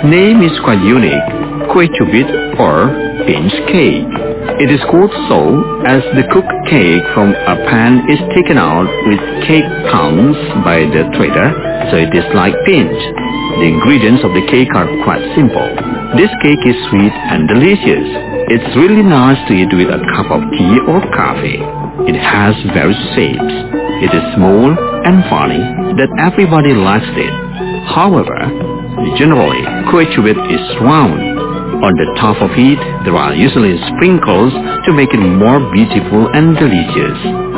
name is quite unique, kue cubit or pinch cake. It is called so as the cooked cake from a pan is taken out with cake pounds by the trader, so it is like pinch. The ingredients of the cake are quite simple. This cake is sweet and delicious. It's really nice to eat with a cup of tea or coffee. It has various shapes. It is small and funny that everybody likes it. However, generally, kue cubit is round. On the top of it, there are usually sprinkles to make it more beautiful and delicious.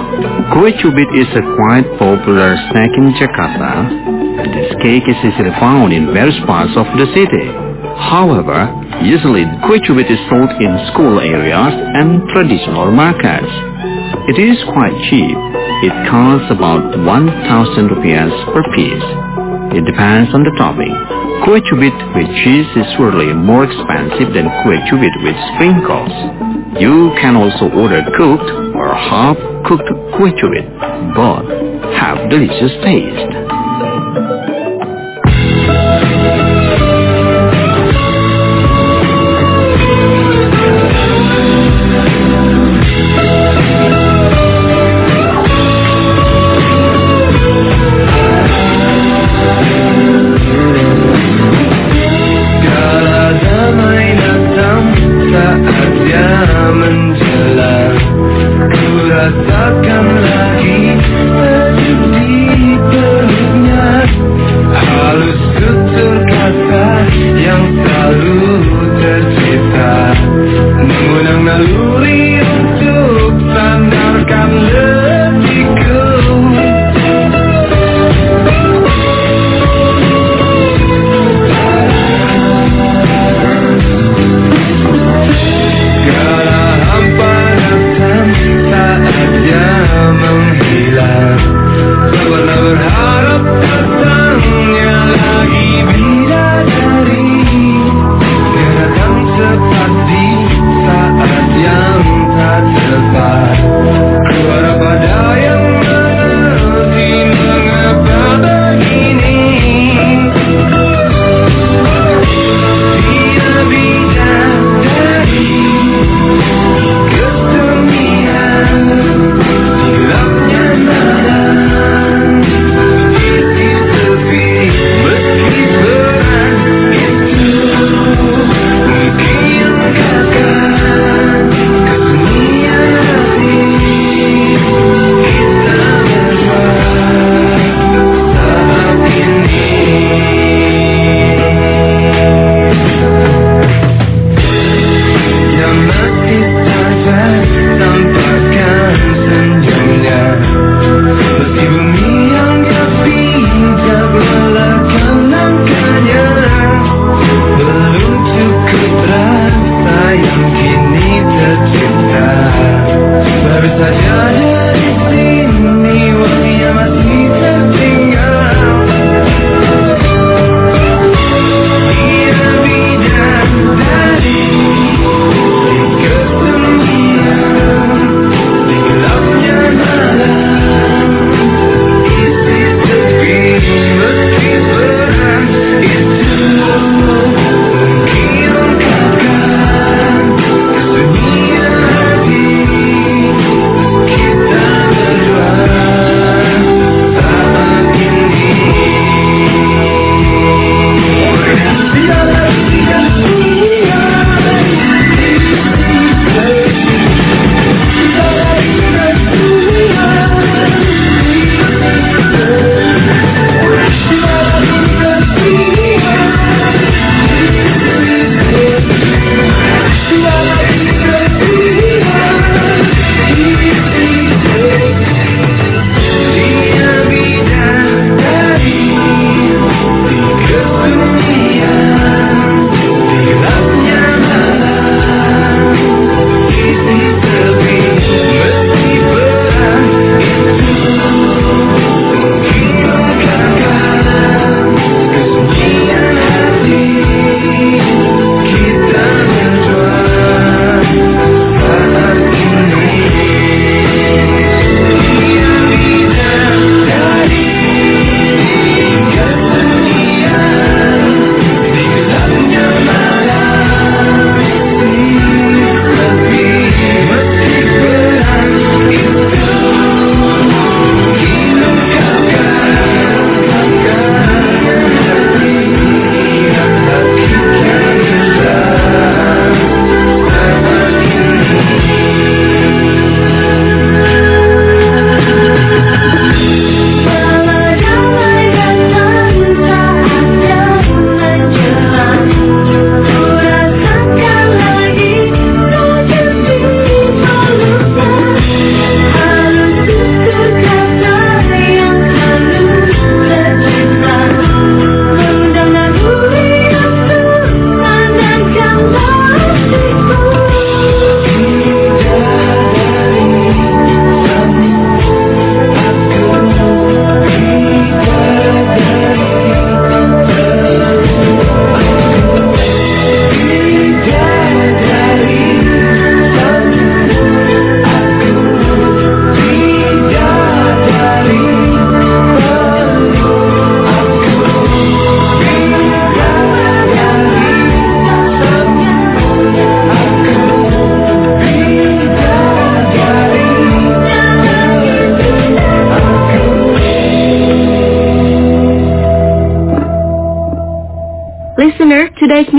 Kue cubit is a quite popular snack in Jakarta. This cake is easily found in various parts of the city. However, usually kue cubit is sold in school areas and traditional markets. It is quite cheap. It costs about 1,000 rupiahs per piece. It depends on the topping. Kue cubit with cheese is surely more expensive than kue cubit with sprinkles. You can also order cooked or half-cooked kue cubit. Both have delicious taste. Yeah.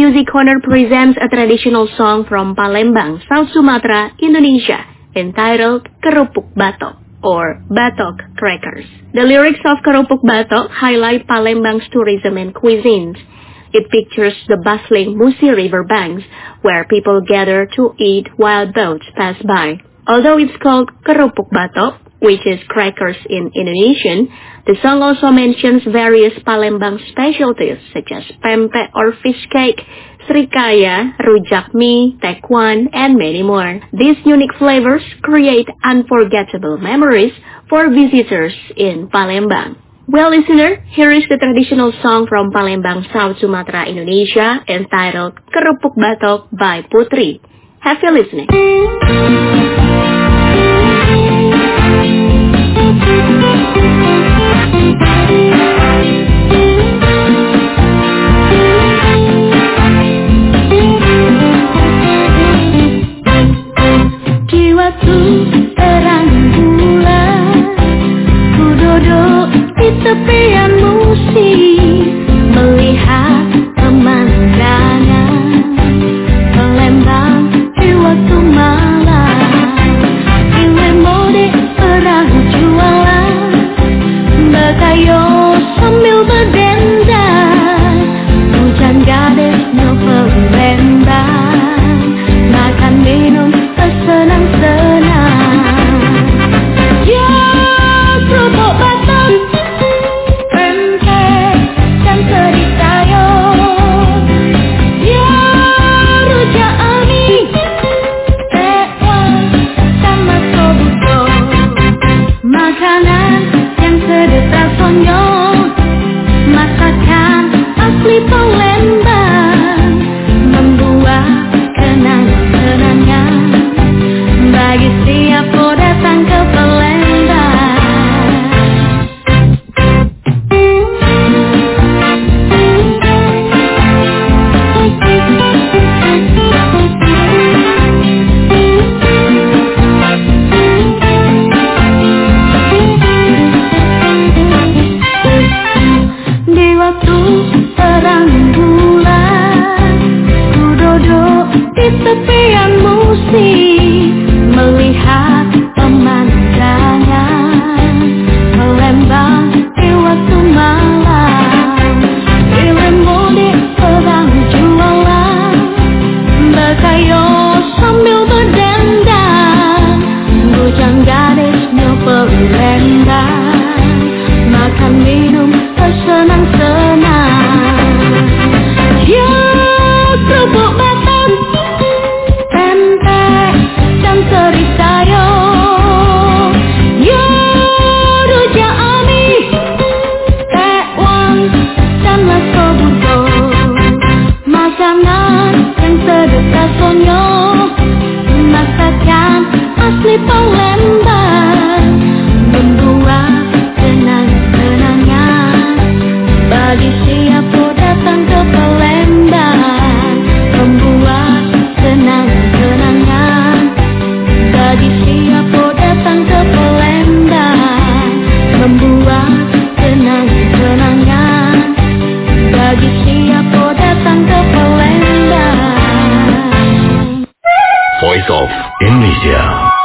Music Corner presents a traditional song from Palembang, South Sumatra, Indonesia, entitled Kerupuk Batok or Batok Crackers. The lyrics of Kerupuk Batok highlight Palembang's tourism and cuisines. It pictures the bustling Musi River banks where people gather to eat while boats pass by. Although it's called Kerupuk Batok, which is crackers in Indonesian, the song also mentions various Palembang specialties such as pempek or fish cake, srikaya, rujak mie, tekwan, and many more. These unique flavors create unforgettable memories for visitors in Palembang. Well, listener, here is the traditional song from Palembang, South Sumatra, Indonesia, entitled Kerupuk Batok by Putri. Happy listening. Di waktu terang bulan, ku duduk di tepian Musi, melihat pemandangan Palembang di waktu malam. Pilih mudik perang jualan, berkayu sambil berdendang, hujan gadis novel lembang, makan minum bersenang-senang. Ya, kerupuk batok, pempek dan serikayo. Ya, rujak mie, tekwan sama sobuto. Makanan yang sedap rasanya, masakan asli Palembang, membuat kenang-kenangan bagi siapa datang ke Palembang. Di waktu terang bulan, ku duduk di tepian Musi, melihat pemandangan Palembang di waktu malam. Pilih mudik perang jualan, berkayu sambil berdendang, bujang gadis nyopel lembang, makan minum bersenang-senang. Ya, kerupuk batok, pempek dan serikayo. Ya, rujak mie, tekwan dan sobuto. Makanan yang sedap rasanya, masakan asli Palembang, membuat kenang-kenangan bagi siapa datang ke Palembang, membuat kenang-kenangan bagi siapa datang ke Palembang, membuat kenang-kenangan bagi siapa datang ke Palembang. Voice of Indonesia.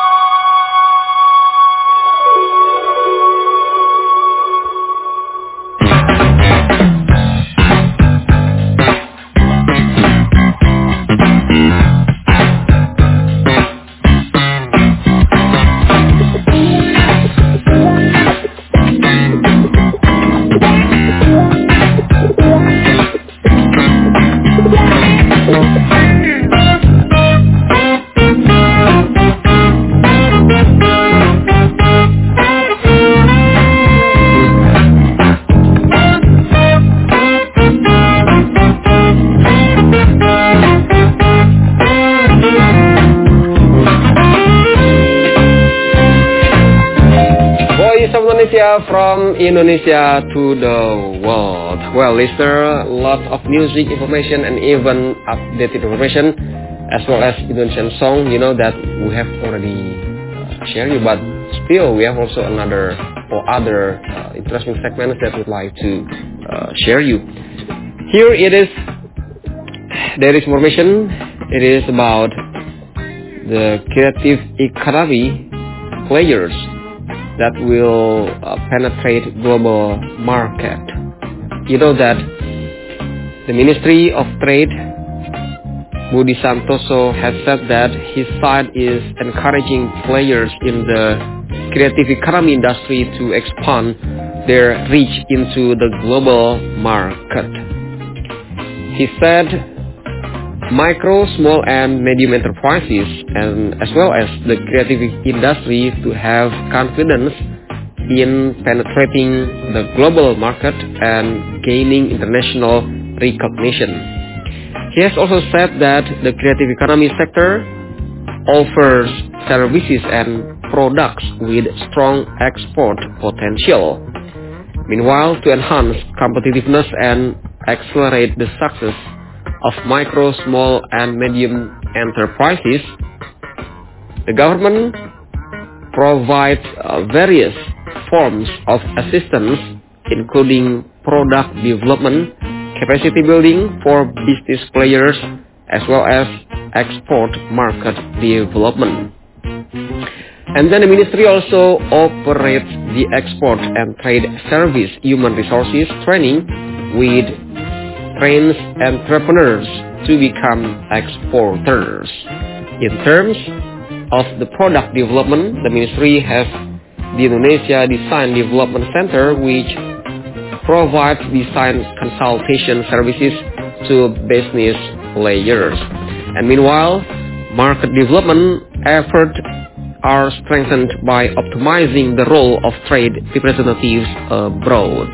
From Indonesia to the world. Well, listener, lots of music information and even updated information as well as Indonesian song, that we have already shared you, but still we have also another or other interesting segments that we'd like to share you. Here it is there is information. It is about the creative economy players that will penetrate global market. You know that the Ministry of Trade, Budi Santoso, has said that his side is encouraging players in the creative economy industry to expand their reach into the global market. He said micro, small and medium enterprises and as well as the creative industry to have confidence in penetrating the global market and gaining international recognition. He has also said that the creative economy sector offers services and products with strong export potential. Meanwhile, to enhance competitiveness and accelerate the success of micro, small and medium enterprises, the government provides various forms of assistance, including product development, capacity building for business players, as well as export market development. And then the ministry also operates the export and trade service human resources training with trains entrepreneurs to become exporters. In terms of the product development, the ministry has the Indonesia Design Development Center, which provides design consultation services to business players. And meanwhile, market development efforts are strengthened by optimizing the role of trade representatives abroad.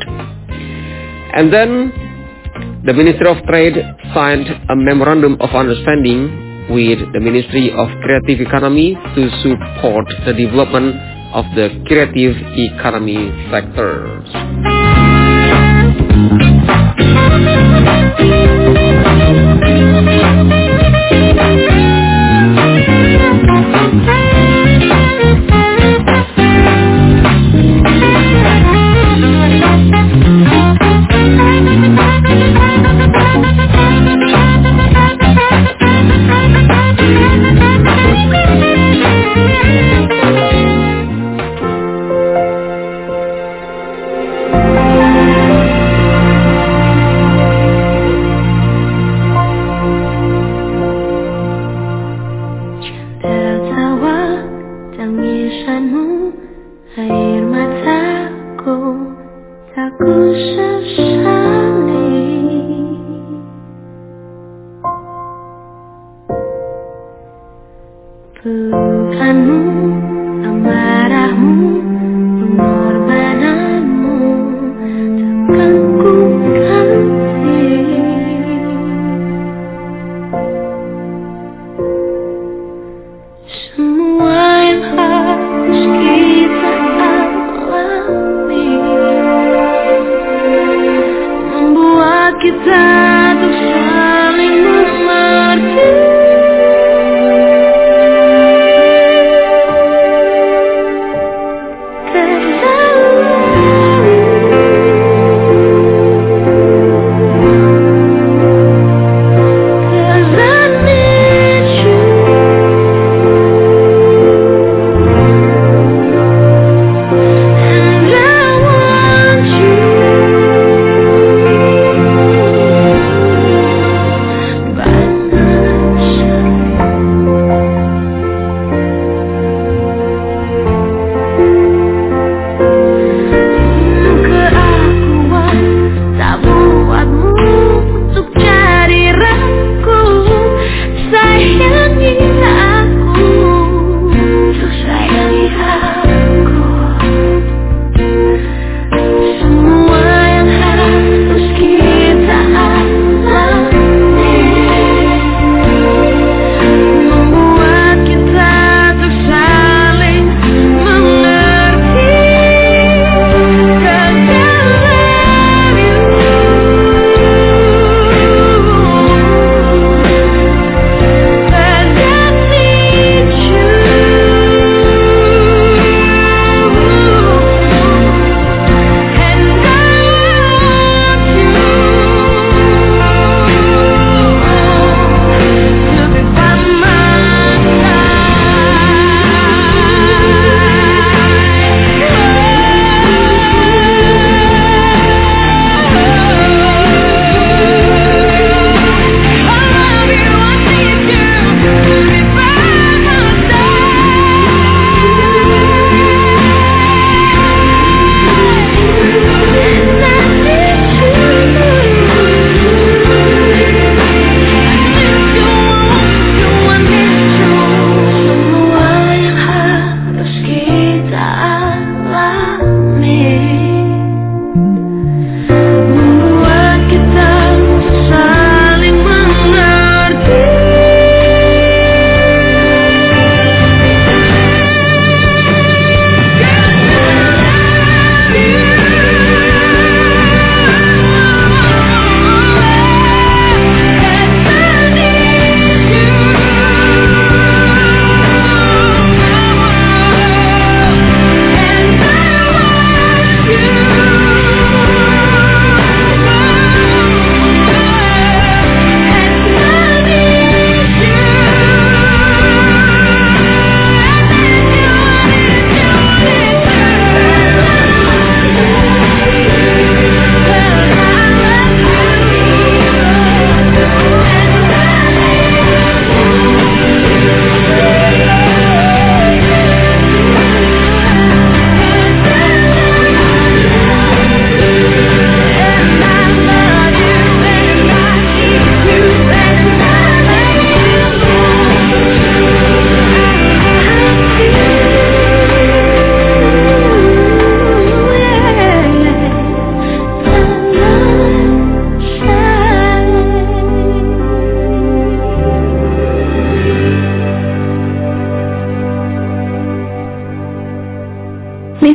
And then the Ministry of Trade signed a memorandum of understanding with the Ministry of Creative Economy to support the development of the creative economy sectors.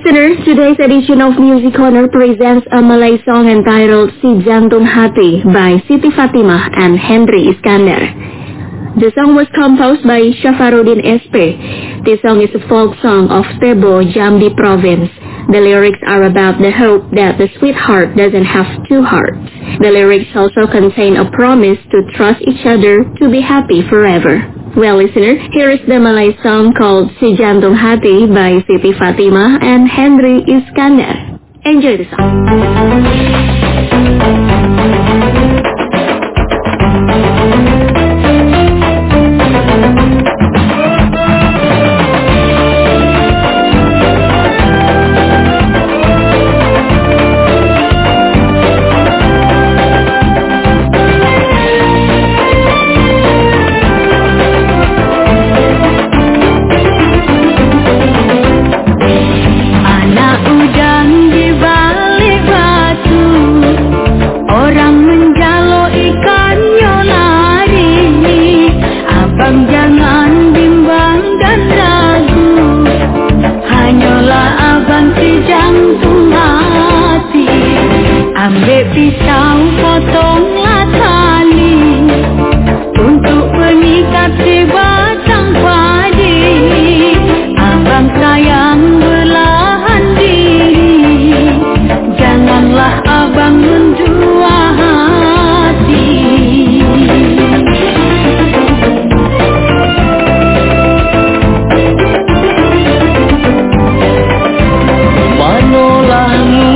Listeners, today's edition of Music Corner presents a Malay song entitled Si Jantung Hati by Siti Fatimah and Henry Iskandar. The song was composed by Syafaruddin SP. This song is a folk song of Tebo, Jambi Province. The lyrics are about the hope that the sweetheart doesn't have two hearts. The lyrics also contain a promise to trust each other to be happy forever. Well, listener, here is the Malay song called Si Jantung Hati by Siti Fatimah and Henry Iskandar. Enjoy the song. Ambil pisau, potonglah tali untuk mengikat sebatang padi. Abang sayang belahan diri, janganlah abang mendua hati. Manolah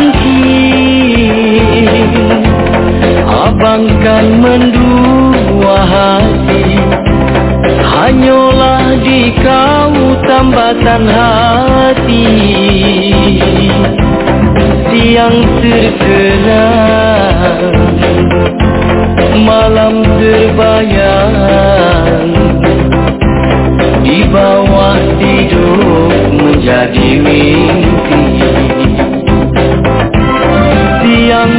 abang kan mendua hati, hanyalah di kau tambatan hati. Siang terkenang, malam terbayang, di bawah tidur menjadi mimpi. Siang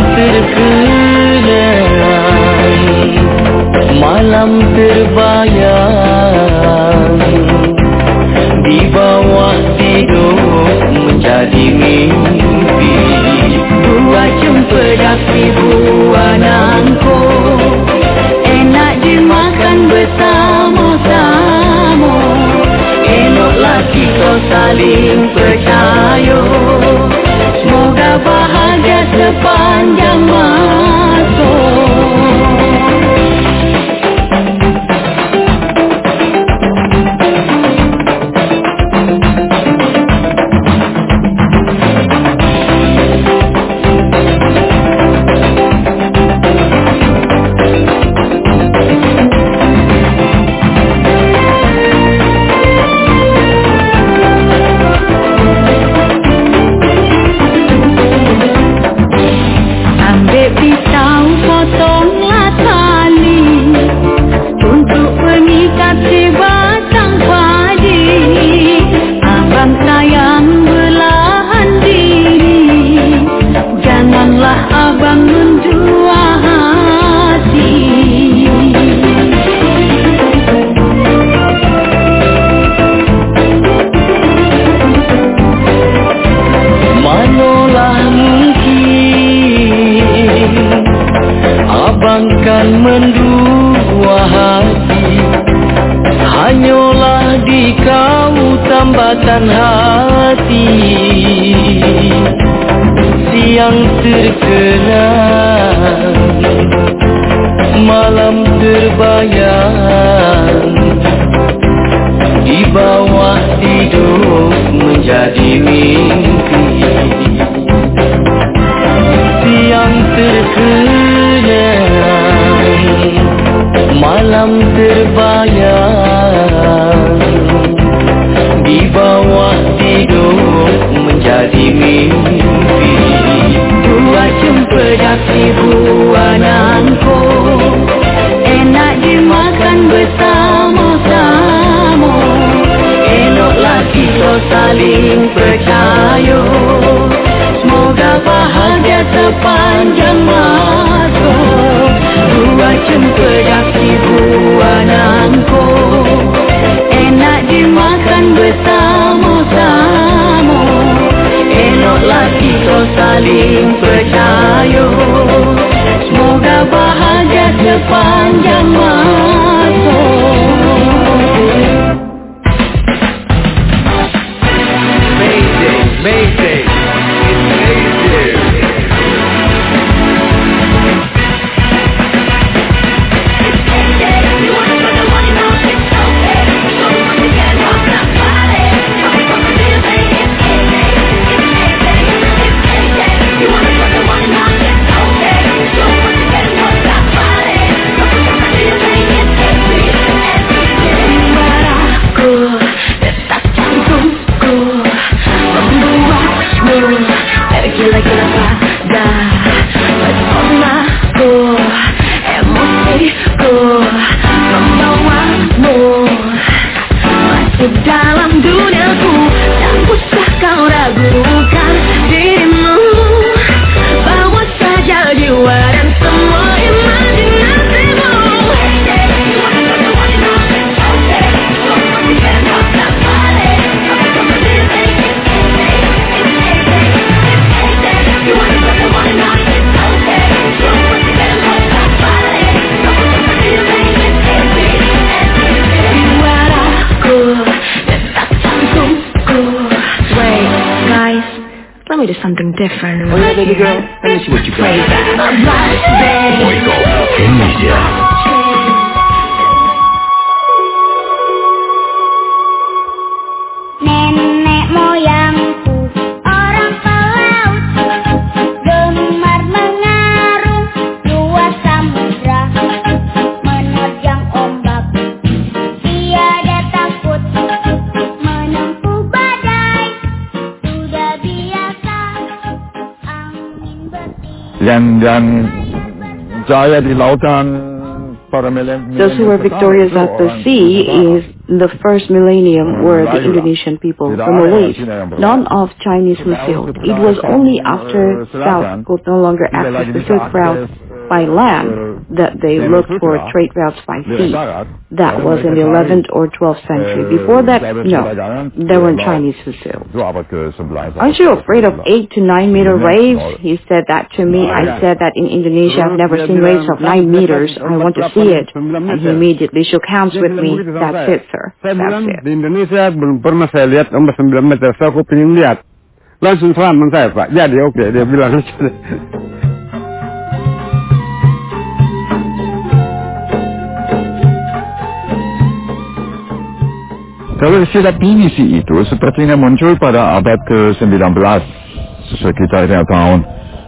terkenang, malam terbayang, di bawah tidur menjadi mimpi. Dua cempedak ribu anangku, enak dimakan bersama-sama. Eloklah kita saling percaya, semoga bahagia sepanjang masa. Mendua hati, hanyalah di kau tambatan hati. Siang terkenang, malam terbayang, di bawah tidur menjadi mimpi. Siang terkenang, malam terbayang, di bawah tidur menjadi mimpi. Dua cempedak ribu anangku, enak dimakan bersama-sama. Eloklah kita saling percaya, semoga bahagia sepanjang masa. Dua cempedak ribu anangku, enak dimakan bersama-sama. saling percaya. Semoga bahagia sepanjang masa. Mayday, Mayday, it's Mayday. Gila-gila pada pesona'ku, emosiku membawamu masuk dalam duniaku. Tak usah kau ragukan dirimu, bawa saja jiwa dan semua imajinasimu. Let me do something different. Oh yeah, baby girl, let me see what you got. Voice of Indonesia. Nenek moyangku orang pelaut, gemar mengarung luas samudra, menerjang ombak tiada takut, menempuh badai sudah biasa, angin bertiup. Dan saya di lautan. Those who were victorious at the sea is the first millennium were the Indonesian people from the East, none of Chinese who sailed. It was only after South could no longer access the Silk Route by land that they looked for trade routes by sea. That was in the 11th or 12th century. Before that, no, there weren't Chinese who sailed. Aren't you afraid of 8 to 9 meter waves? He said that to me. I said that in Indonesia I've never seen waves of 9 meters. I want to see it. And he immediately shook hands with me. That's it, sir. That's it. Di Indonesia belum pernah saya lihat ombak 9 meter. Saya pengen lihat. Langsung selamat saya, Pak. Jadi oke, dia bilang. Kalau istilah pinisi itu sepertinya muncul pada abad ke-19, sekitar tahun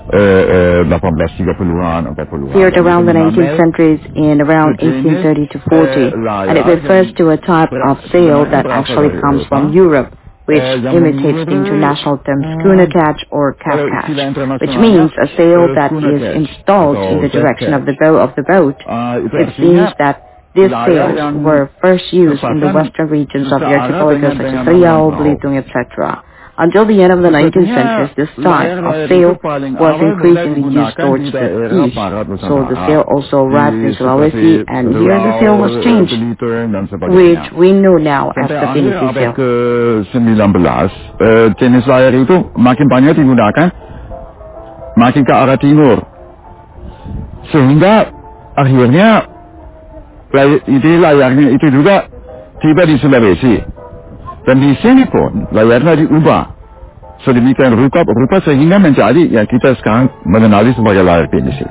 1830-an, 40-an. Appeared around the 19th centuries in around 1830 to 40, and it refers to a type of sail that actually comes from Europe, which imitates the international term schooner catch or calf catch, which means a sail that is installed in the direction of the bow of the boat. It seems that these sails were first used in the western regions of the archipelago such as Riau, Belitung, etc. Until the end of the 19th century, this type of sail was increasingly used towards the east. So the sail also arrived in Sulawesi, and here the sail was changed, which we know now as the pinisi sail. Ke-19, jenis layar itu makin banyak digunakan, makin ke arah timur. Sehingga akhirnya layarnya itu juga tiba di Sulawesi. Dan di sini pun layarnya diubah sedemikian rupa sehingga menjadi yang kita sekarang mengenali sebagai layar pinisi.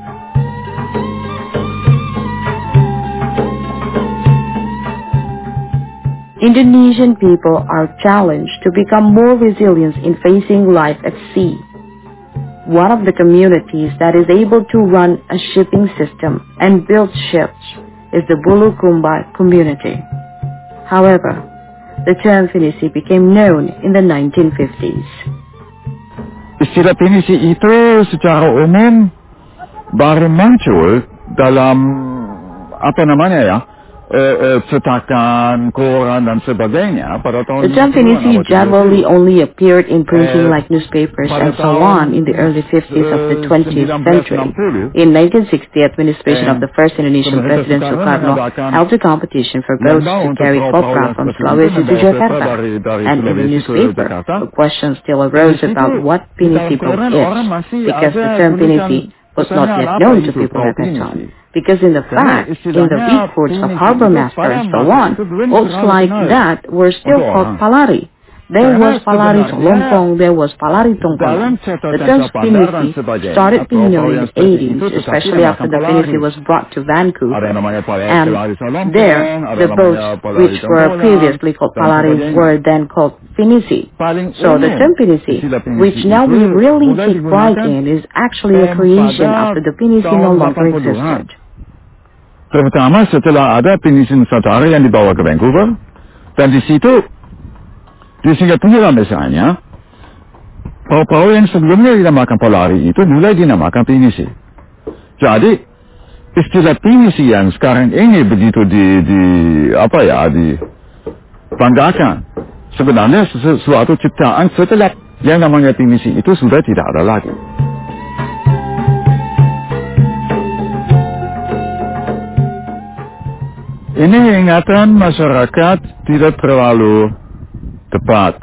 Indonesian people are challenged to become more resilient in facing life at sea. One of the communities that is able to run a shipping system and build ships is the Bulukumba community. However, the term pinisi became known in the 1950s. Istilah pinisi itu secara umum baru muncul dalam cetakan, koran dan sebagainya pada tahun The term Pinisi generally only appeared in printing like newspapers and so on in the early 50s of the 20th century. In 1960, administration of the first Indonesian President Sukarno held a competition for boats to carry copra from Sulawesi to Jakarta. And in the newspaper, the question still arose about what Pinisi boat is, because the term Pinisi was not yet known to people at that time. Because in the fact, in the reports of harbor master and so on, boats like that were still called palari. There was palari Solompong, there was palari Tongkolan. The term Pinisi started being known in the 80s, especially after the Pinisi was brought to Vancouver. And there, the boats which were previously called palari were then called Pinisi. So the term Pinisi, which now we really take pride in, is actually a creation after the Pinisi no longer existed. Terutama setelah ada Pinisi Nusantara yang dibawa ke Vancouver, dan di situ di Singapura misalnya, perahu-perahu yang sebelumnya dinamakan palari itu mulai dinamakan Pinisi. Jadi istilah Pinisi yang sekarang ini begitu dibanggakan, sebenarnya sesuatu ciptaan setelah yang namanya Pinisi itu sudah tidak ada lagi. Ini ingatan masyarakat tidak terlalu tepat.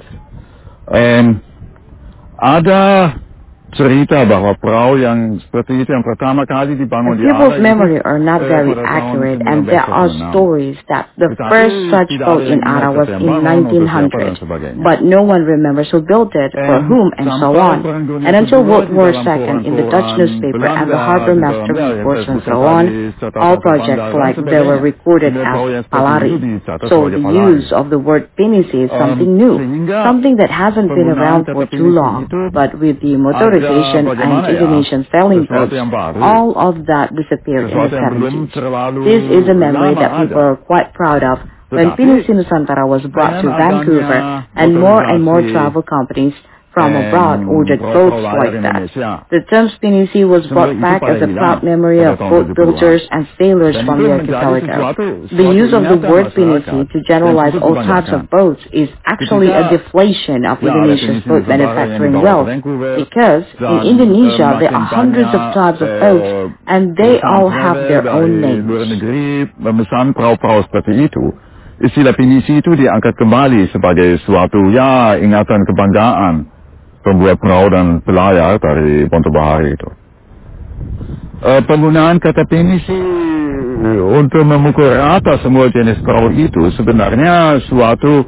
Ada cerita bahwa perahu yang seperti itu yang pertama kali dibangun di People's memory are not very accurate, and there are stories that the first such boat in Ara was in 1900, but no one remembers who built it, for whom, and so on. And until World War II, in the Dutch newspaper and the harbor master reports and so on, all projects like they were recorded as palari. So the use of the word Pinisi is something new, something that hasn't been around for too long, but with the motorization and Indonesian sailing boats, all of that disappeared in the 70s. This is a memory that people are quite proud of when Pinisi Nusantara was brought to Vancouver, and more travel companies from abroad ordered boats like that. The term Pinisi was brought back as a proud memory of boat builders and sailors from the archipelago. The use of the word Pinisi to generalize all types of boats is actually a deflation of Indonesia's boat manufacturing wealth, because in Indonesia there are hundreds of types of boats and they all have their own names. Memesan perahu-perahu seperti itu, istilah Pinisi itu diangkat kembali sebagai suatu ingatan kebanggaan pembuat perahu dan pelayar dari Ponto Bahari itu. Penggunaan kata Pinisi untuk memukul rata semua jenis perahu itu sebenarnya suatu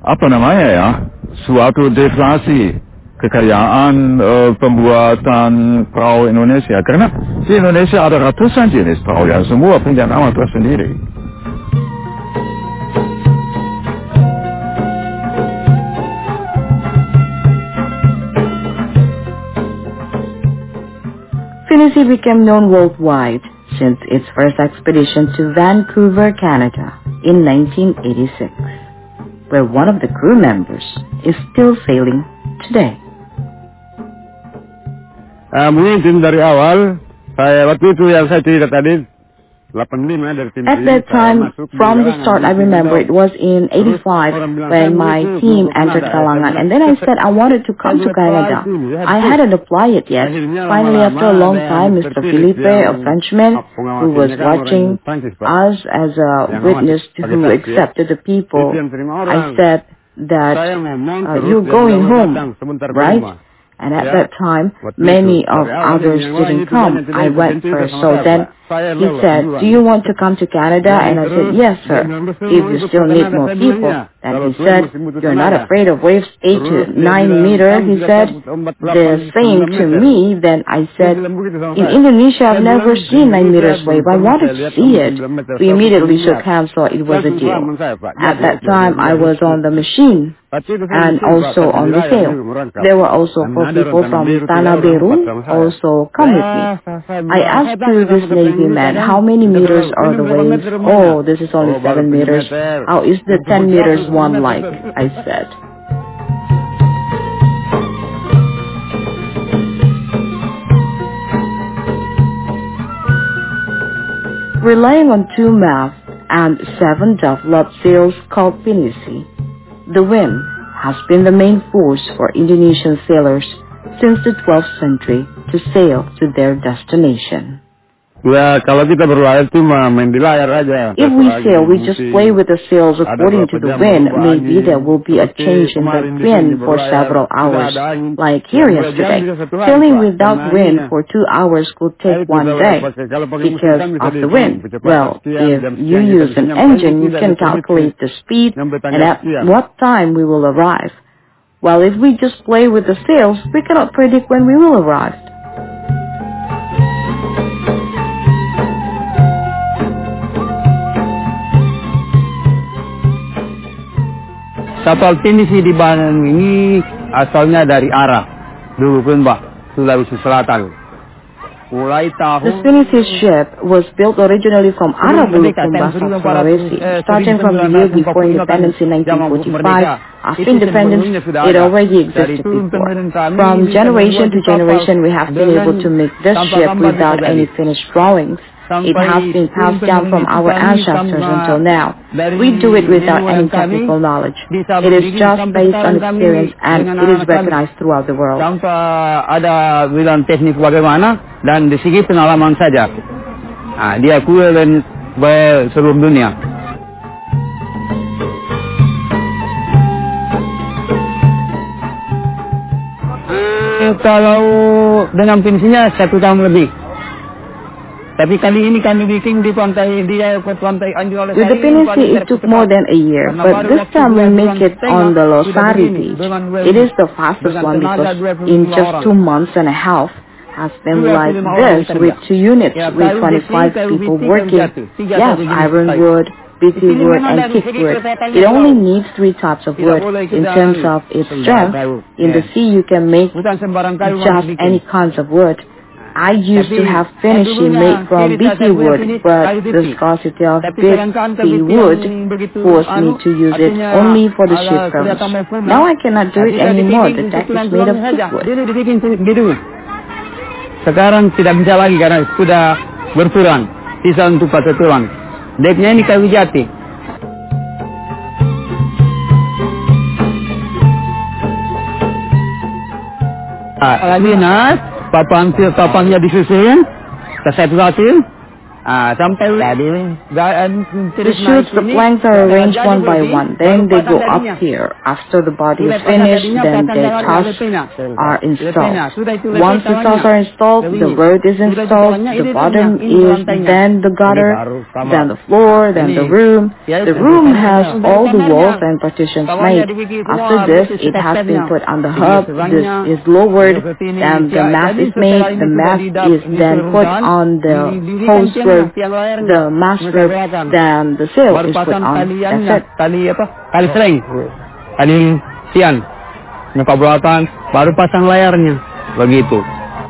suatu deflasi kekayaan pembuatan perahu Indonesia, karena di Indonesia ada ratusan jenis perahu yang semua punya nama tersendiri. Pinisi became known worldwide since its first expedition to Vancouver, Canada in 1986, where one of the crew members is still sailing today. Mungkin dari awal, waktu itu yang saya cerita tadi, At that time, from the start, I remember it was in 85 when my team entered Kalangan, and then I said I wanted to come to Canada. I hadn't applied it yet. Finally, after a long time, Mr. Felipe, a Frenchman who was watching us as a witness who accepted the people, I said that you're going home, right? And at that time, many of others didn't come. I went first. So then he said, do you want to come to Canada? And I said, yes, sir. If you still need more people. And he said, you're not afraid of waves 8 to 9 meters. He said the same to me. Then I said, in Indonesia, I've never seen 9 meters wave. I wanted to see it. We immediately shook hands, so it was a deal. At that time, I was on the machine and also on the sail. There were also 4 people from Tanah Beru also come with me. I asked this Navy man, how many meters are the waves? Oh, this is only 7 meters. How is the 10 meters one like? I said. Relying on two masts and 7 developed sails called pinisi. The wind has been the main force for Indonesian sailors since the 12th century to sail to their destination. Ya, kalau kita berlayar itu main di layar aja. If we sail, we just play with the sails according to the wind. Maybe there will be a change in the wind for several hours. Like here yesterday, sailing without wind for 2 hours could take 1 day because of the wind. Well, if you use an engine, you can calculate the speed and at what time we will arrive. While if we just play with the sails, we cannot predict when we will arrive. Kapal pinisi di Bandung ini asalnya dari Arab, dulu pun Sulawesi Selatan. The Pinisi ship was built originally from Arab Bulukumba, Sulawesi. Starting from the year before independence in 1945, after independence, it already existed before. From generation to generation, we have been able to make this ship without any finished drawings. It has been passed down from our ancestors until now. We do it without any technical knowledge. It is just based on experience and it is recognized throughout the world. Tanpa ada bilang teknik bagaimana dan di segi pengalaman saja. Diakui oleh seluruh dunia. Kalau dengan pinisinya 1 tahun lebih. Tapi kali ini kami bikin di pantai Anjur. With the pinisi, it took more than a year, but this time we make it on the Losari beach. It is the fastest one because in just 2 months and a half, has been like this with 2 units with 25 people working. Yes, ironwood, BT wood and teak wood. It only needs 3 types of wood. In terms of its strength, in the sea you can make just any kinds of wood. I used to have finishing made from BT wood, but the scarcity of BT wood forced me to use it only for the shipwrights. Now I cannot do it anymore. The deck is made of teak wood. Sekarang tidak bisa lagi karena sudah berkurang sisa untuk pakai tulang. Deknya ini kayu jati. Lihat, papannya disusun, kesepakatan, sampai the shoots, the planks are arranged one by one. Then they go up here. After the body is finished, then the truss are installed. Once the truss are installed, the road is installed. The bottom is then the gutter, then the floor, then the room. The room has all the walls and partitions made. After this, it has been put on the hub. This is lowered, then the mast is made. The mast is then put on the hose rope. The mast rope, then the sail is put on. That's it. Kali sering, kali sian, ngepabratan, baru pasang layarnya, begitu.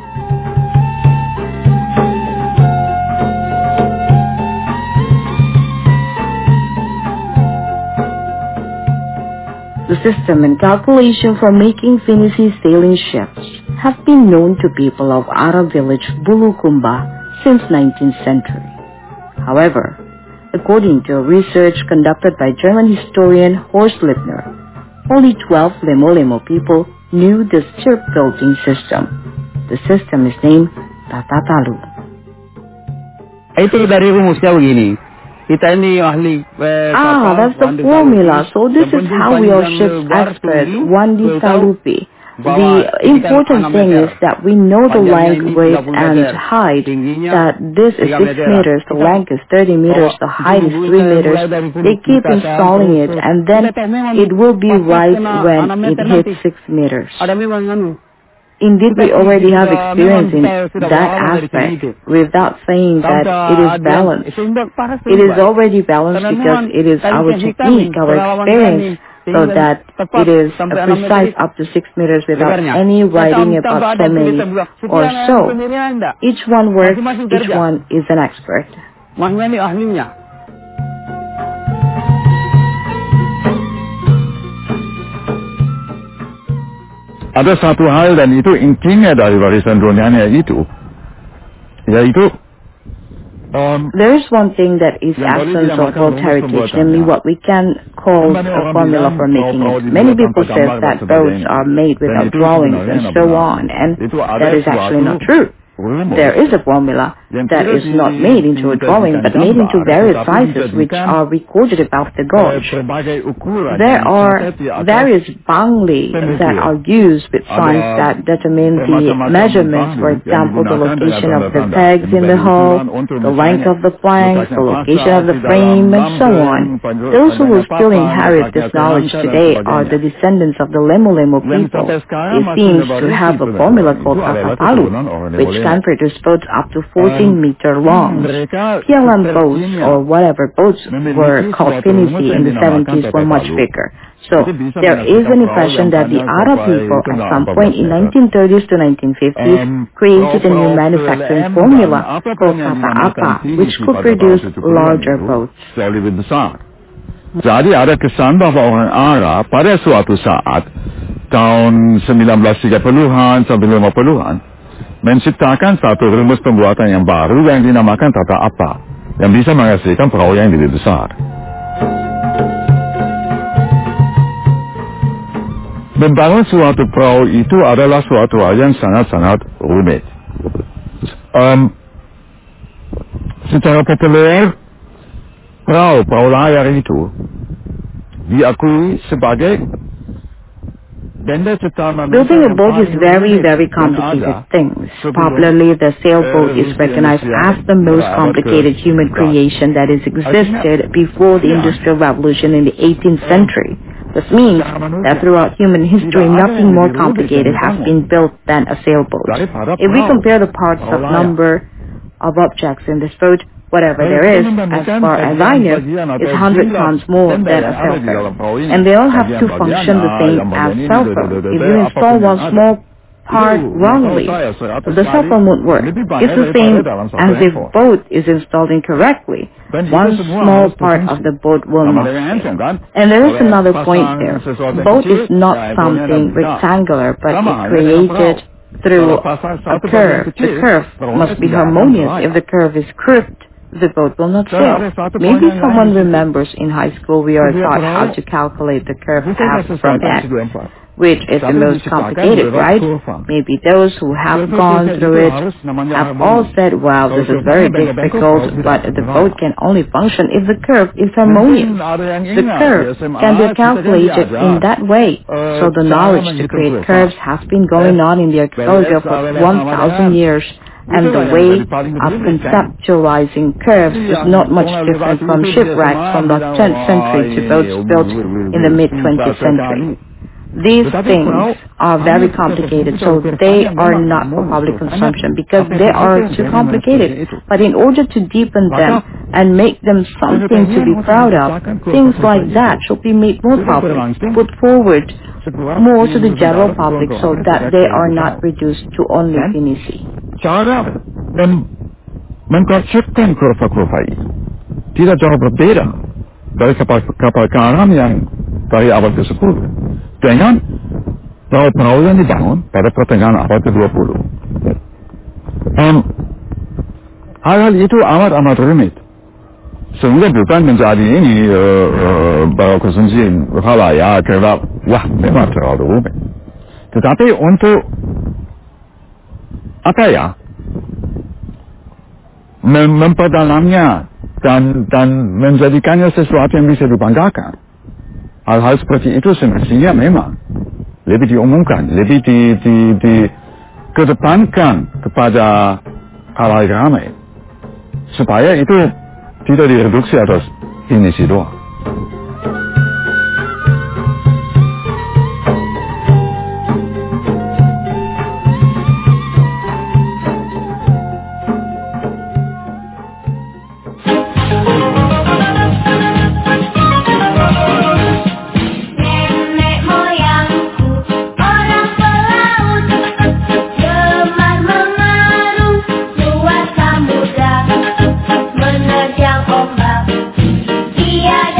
The system and calculation for making Pinisi sailing ships have been known to people of Arab village Bulukumba since 19th century. However, according to a research conducted by German historian Horst Lippner, only 12 Lemo-Lemo people knew this shipbuilding system. The system is named Tatatalu. Itu dari rumusnya begini. Kita ini ahli. That's the formula. So this is how we are ship's experts. Wandi Salupi. The important thing is that we know the length, weight, and height, that this is 6 meters, the length is 30 meters, the height is 3 meters. They keep installing it, and then it will be right when it hits 6 meters. Indeed, we already have experience in that aspect, without saying that it is balanced. It is already balanced because it is our technique, our experience, so that it is precise up to 6 meters without any writing about so many or so. Each one works, each one is an expert. Ada satu hal dan itu intinya dari warisan dunianya itu, yaitu There is one thing that is absence of World Heritage, namely what we can call a formula for making it. Many people say that boats are made without drawings and so on, and that is actually not true. There is a formula that is not made into a drawing, but made into various sizes which are recorded above the gauge. There are various bangli that are used with signs that determine the measurements, for example, the location of the pegs in the hull, the length of the planks, the location of the frame, and so on. Those who will still inherit this knowledge today are the descendants of the Lemu-Lemu people. It seems to have a formula called Kasapalu, which can produce boats up to 14-meter long. PLM boats, or whatever boats were called pinisi in the 70s, were much bigger. So there is an impression that the Arab people at some point in 1930s to 1950s created a new manufacturing formula called Kata-Apa, which could produce larger boats. Jadi ada kesan bahwa orang Arab pada suatu saat tahun 1930-an sampai 50-an menciptakan satu rumus pembuatan yang baru yang dinamakan tata apa yang bisa menghasilkan perahu yang lebih besar. Membangun suatu perahu itu adalah suatu hal yang sangat-sangat rumit. Secara populer, perahu layar itu diakui sebagai building a boat is very, very complicated thing. Popularly, the sailboat is recognized as the most complicated human creation that has existed before the Industrial Revolution in the 18th century. This means that throughout human history, nothing more complicated has been built than a sailboat. If we compare the parts of number of objects in this boat, whatever there is, as far as I know, is 100 times more than a cell phone. And they all have to function the same as cell phones. If you install one small part wrongly, the cell phone won't work. It's the same as if boat is installed incorrectly. One small part of the boat will not fail. And there is another point there. Boat is not something rectangular, but it's created through a curve. The curve must be harmonious. If the curve is crooked, the boat will not sail. Maybe someone remembers in high school we are taught how to calculate the curve f from x, which is the most complicated, right? Maybe those who have gone through it have all said, wow, this is very difficult, but the boat can only function if the curve is harmonious. The curve can be calculated in that way. So the knowledge to create curves has been going on in the archaeology for 1,000 years. And the way of conceptualizing curves is not much different from shipwrecks from the 10th century to boats built in the mid-20th century. These things are very complicated, so they are not for public consumption because they are too complicated. But in order to deepen them and make them something to be proud of, things like that should be made more public, put forward more to the general public so that they are not reduced to only pinisi. Cara mengkonsepkan kurva-kurva itu tidak jauh berbeda dari kapal karam yang dari abad ke-10 dengan perahu-perahu yang dibangun pada pertengahan abad ke-20. Hal-hal itu amat rumit sehingga bukan menjadi ini baru konsumsi halayak kerana wah memang terlalu rumit. Tetapi untuk apa ya memperdalamnya dan menjadikannya sesuatu yang bisa dibanggakan. Hal-hal seperti itu semestinya memang lebih diumumkan, lebih dikedepankan kepada halayak ramai supaya itu tidak direduksi atas pinisi doang. Menerjang ombak, tiada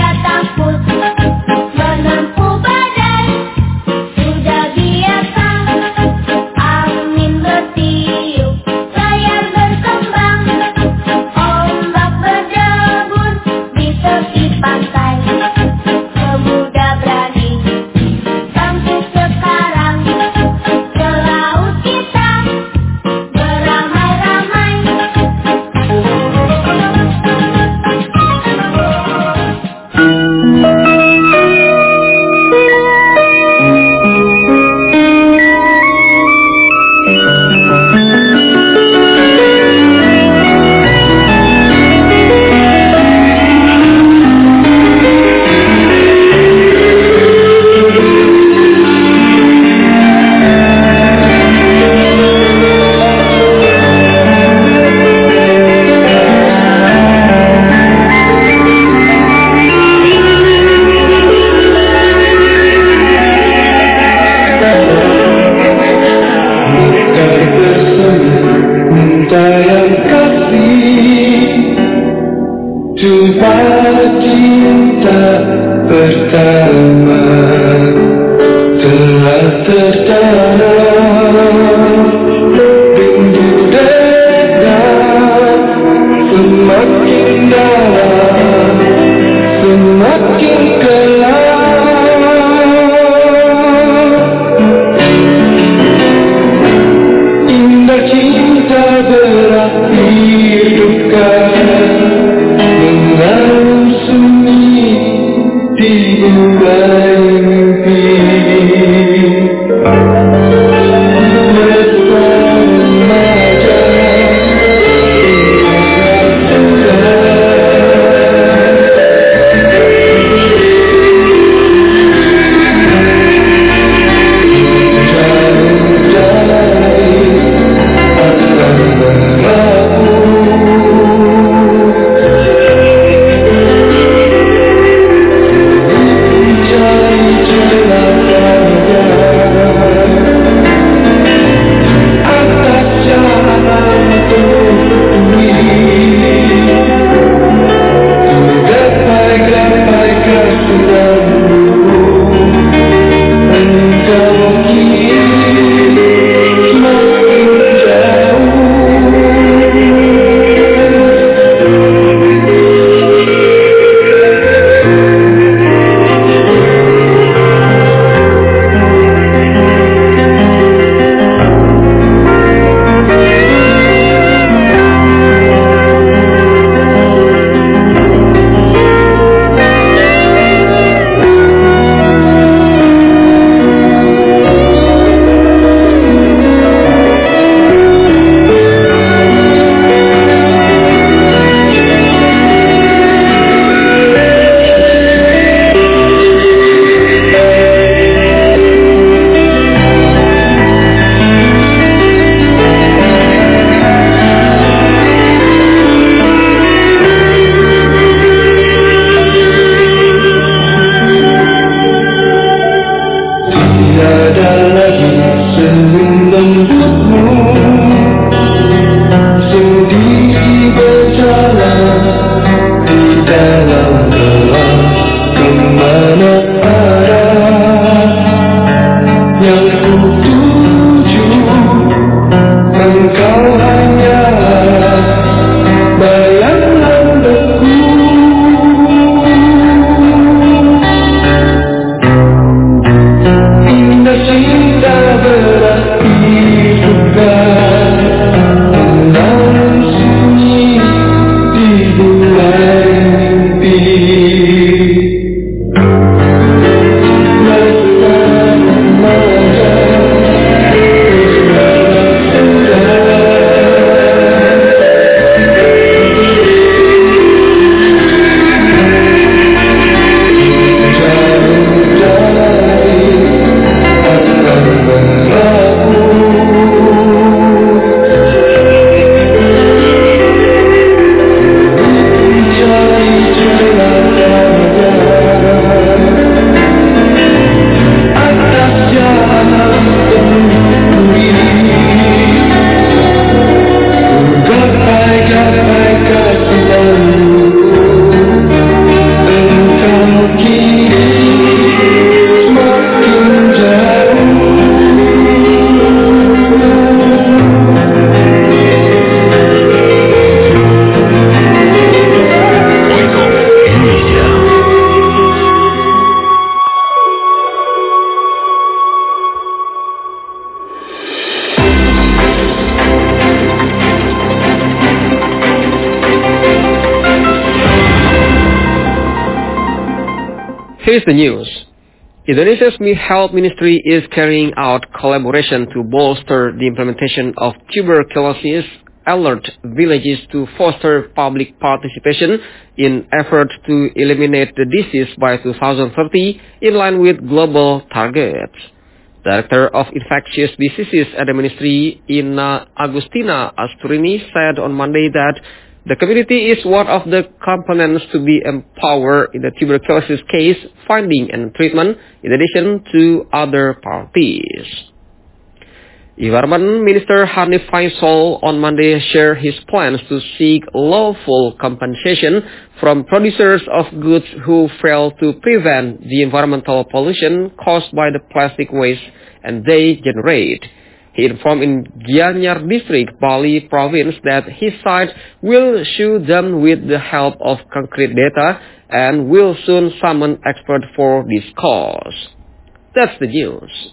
Here's the news. Indonesia's Health Ministry is carrying out collaboration to bolster the implementation of tuberculosis alert villages to foster public participation in efforts to eliminate the disease by 2030 in line with global targets. Director of Infectious Diseases at the Ministry, Ina Agustina Asturini, said on Monday that the community is one of the components to be empowered in the tuberculosis case finding and treatment, in addition to other parties. Environment Minister Hanif Faisal on Monday shared his plans to seek lawful compensation from producers of goods who fail to prevent the environmental pollution caused by the plastic waste and they generate. He informed in Gianyar District, Bali Province, that his side will sue them with the help of concrete data and will soon summon experts for this cause. That's the news.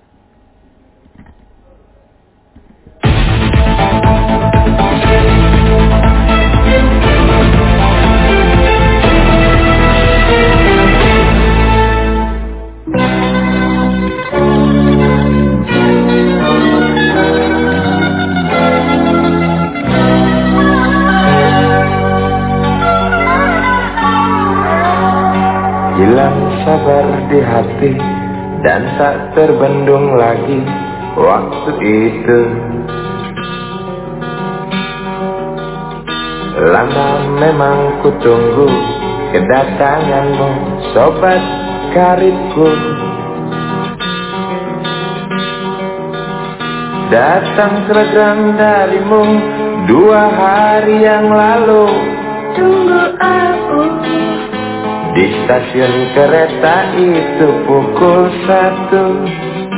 Hilang sabar di hati dan tak terbendung lagi waktu itu. Lama memang ku tunggu kedatanganmu, sobat karibku. Datang telegram darimu 2 hari yang lalu. Tunggu aku di stasiun kereta itu pukul 1.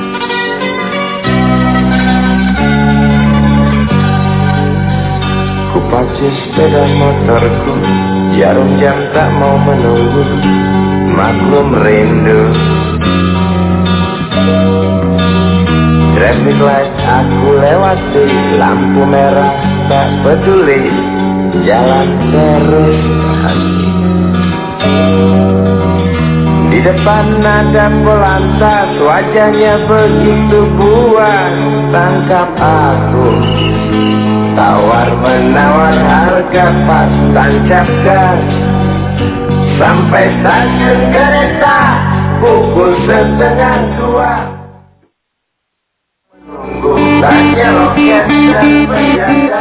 Ku pacu sepeda motorku, jarum jam tak mau menunggu, maklum rindu. Traffic light aku lewati, lampu merah tak peduli, jalan terus hati. Di depan ada polantas, wajahnya begitu buas, tangkap aku. Tawar menawar harga pas, tancap gas. Sampai stasiun kereta pukul 1:30. Menunggu tanya loket dan penjaga.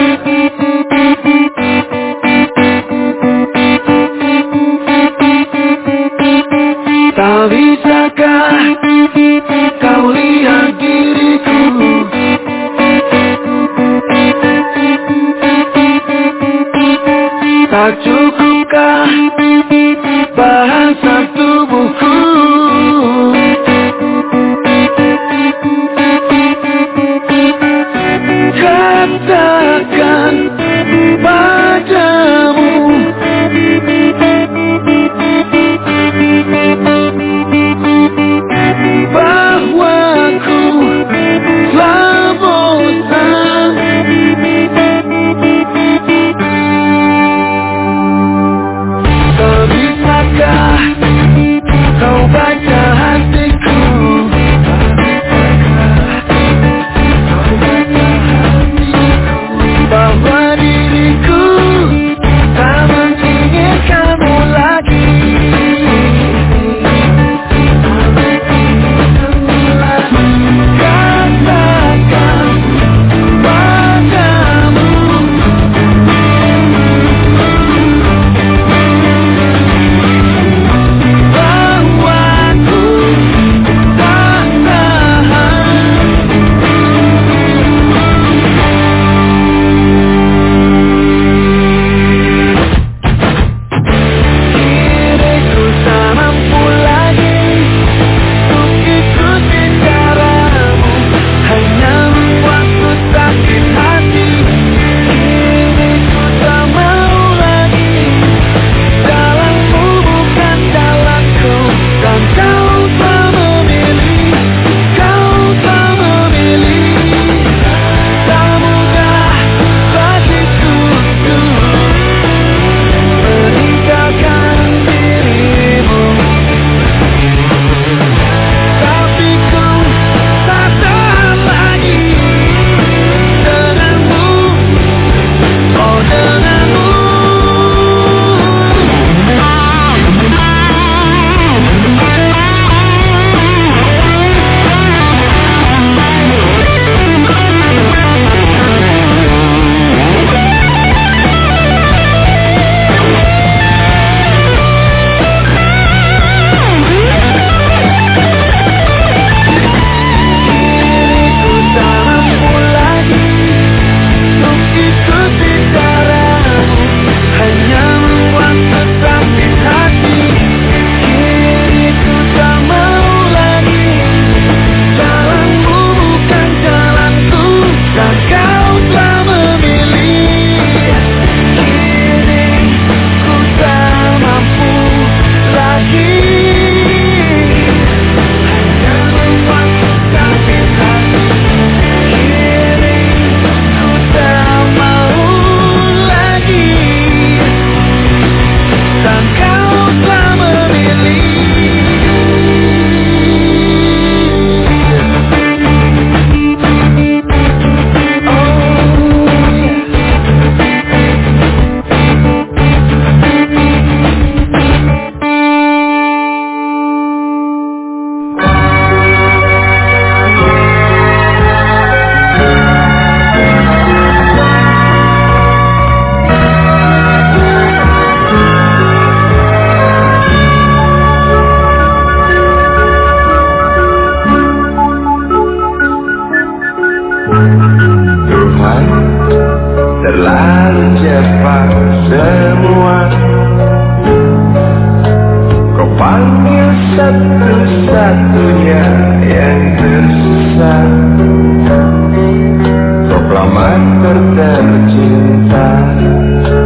Tak bisakah kau lihat diriku? Tak cukupkah bahasa tubuhku? Katakan padamu bahwa ku telah bosan. Tak bisakah kau baca hatiku? Bahwa diriku tak menginginkanmu lagi. Katakan semua. Kau panggil satu-satunya yang tersisa. Proklamator tercinta.